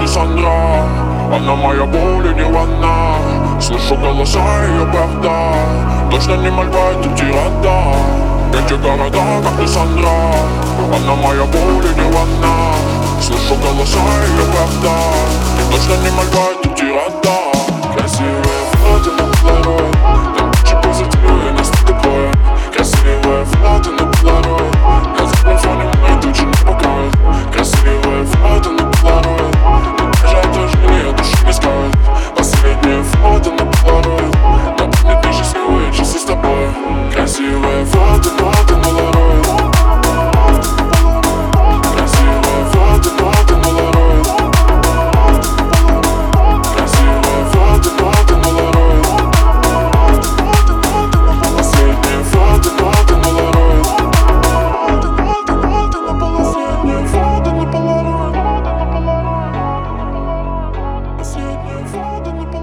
Сандра. Она моя боль и дивана. Слышу голоса ее правда. Точно не мольба, это тирада. Эти города, как Лиссандра. Она моя боль и дивана. Слышу голоса ее правда. Точно не мольба, это тирада. Красивые фото на полароид. Там куча позитива и нас не такое. Красивые фото на полароид. На заднем фоне мои тучи не покоят. Красивые фото на полароид. Даже отражение души не скроет. Последнее фото на полароид. Напомнит наши счастливые часы с тобой. Красивые фото на полароид. Красивые фото на полароид. Красивые фото на полароид. Последнее фото на полароид. Последнее фото на полароид. Последнее фото на полароид.